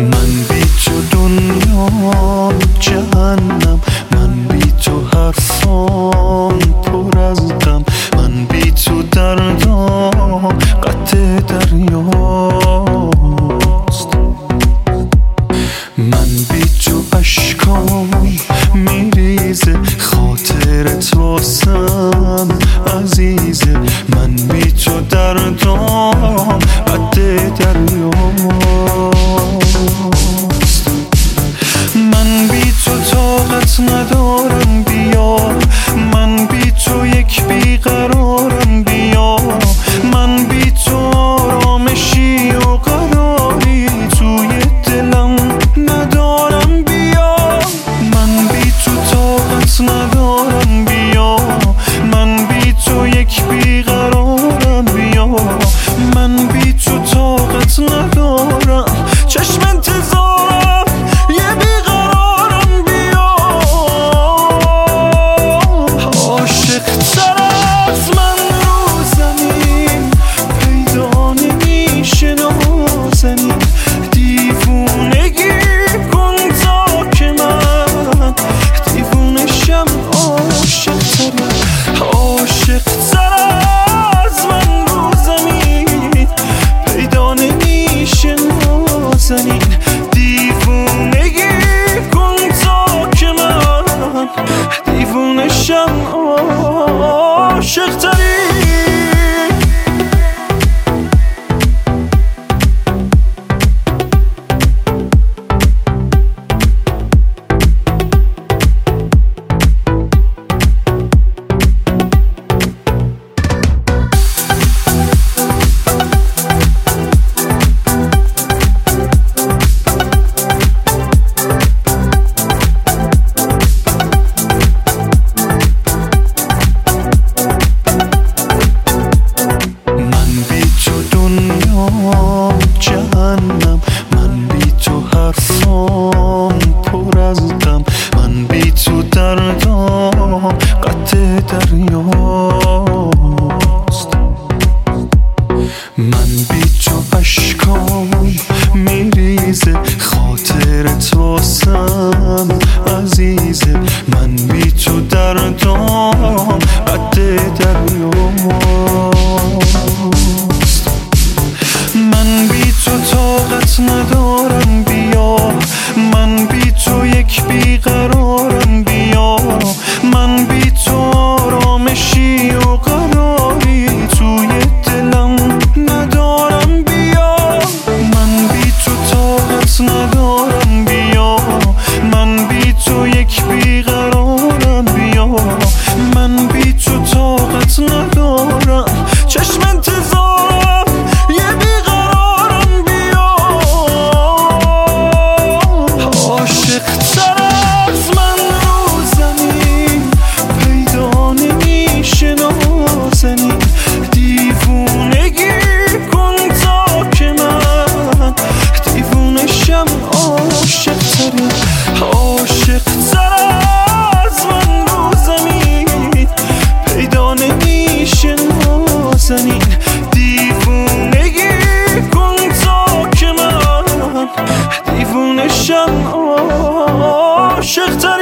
من بی تو دنیام جهنم، من بی تو حرفام پر از غم، من بی تو دردام قطع دریاست. من بی تو اشکام میریزه، خاطرت واسم عزیزه، من بی تو دردام قطع دریاست. من بی تو طاقت ندارم بیا، من بی تو یک بیقرارم بیا، من بی تو آرامشی و قراری توی دلم ندارم بیا. من بی تو طاقت ندارم بیا، من بی تو یک بیقرارم بیا، من بی تو طاقت ندارم، چشم انتظارم یه بیقرارم بیا. عاشق تر از من رو زمین پیدا نمیشه نازنین، دیوونگی کن تا که من دیوونشم. عاشق تر از من رو زمین پیدا نمیشه نازنین، دیوونگی کن تا که من دیوونشم. عاشق تری جهنم، من بی تو حرفام پر از غم، من بی تو دردام قطع دریاست. من بی تو اشکام میریزه، خاطرت واسم عزیزه، من بی تو دردام قطع دریاست. من بی تو طاقت ندارم بیا، من بی تو یک بیقرارم بیا، من بی تو آرامشی و قراری توی دلم ندارم بیا. من بی تو طاقت ندارم بیا، من بی تو یک بیقرارم بیا، من بی تو طاقت ندارم، چشم انتظارم یه بیقرارم بیا. عاشق تر از من رو زمین پیدا نمیشه نازنین، دیوونگی کن تا که من دیوونشم. عاشق تر از من رو زمین پیدا نمیشه نازنین، دیوونگی کن تا که من دیوونشم. عاشق تر